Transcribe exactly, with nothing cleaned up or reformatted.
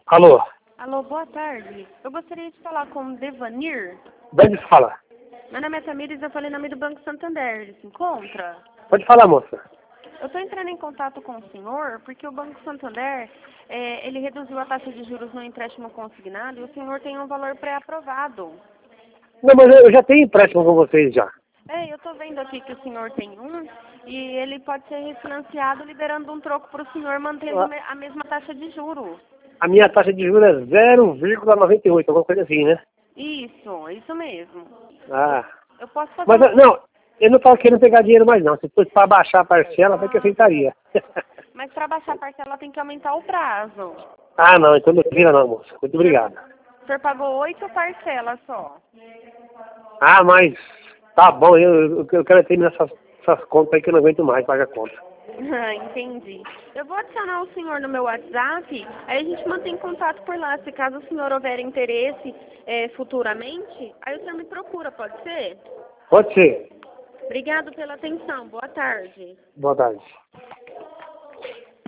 Alô? Alô, boa tarde. Eu gostaria de falar com o Devanir. De onde se fala? Meu nome é Tamires, eu falei em nome do Banco Santander. Ele se encontra? Pode falar, moça. Eu estou entrando em contato com o senhor porque o Banco Santander, é, ele reduziu a taxa de juros no empréstimo consignado e o senhor tem um valor pré-aprovado. Não, mas eu eu já tenho empréstimo com vocês já. É, eu estou vendo aqui que o senhor tem um e ele pode ser refinanciado liberando um troco para o senhor mantendo Ah, me- a mesma taxa de juros. A minha taxa de juros é zero vírgula noventa e oito, alguma coisa assim, né? Isso, isso mesmo. Ah. Eu posso fazer Mas, uma... eu- não, eu não estava querendo pegar dinheiro mais não. Se fosse para baixar a parcela, até que aceitaria. Mas para baixar a parcela tem que aumentar o prazo. Ah, não, então não vira não, moça. Muito O senhor, obrigado. o senhor pagou oito parcelas só. Ah, mas tá bom, eu, eu, eu quero terminar essas, essas contas aí que eu não aguento mais pagar conta. Ah, entendi. Eu vou adicionar o senhor no meu WhatsApp, aí a gente mantém contato por lá. Se caso o senhor houver interesse eh, futuramente, aí o senhor me procura, pode ser? Pode ser. Obrigado pela atenção. Boa tarde. Boa tarde.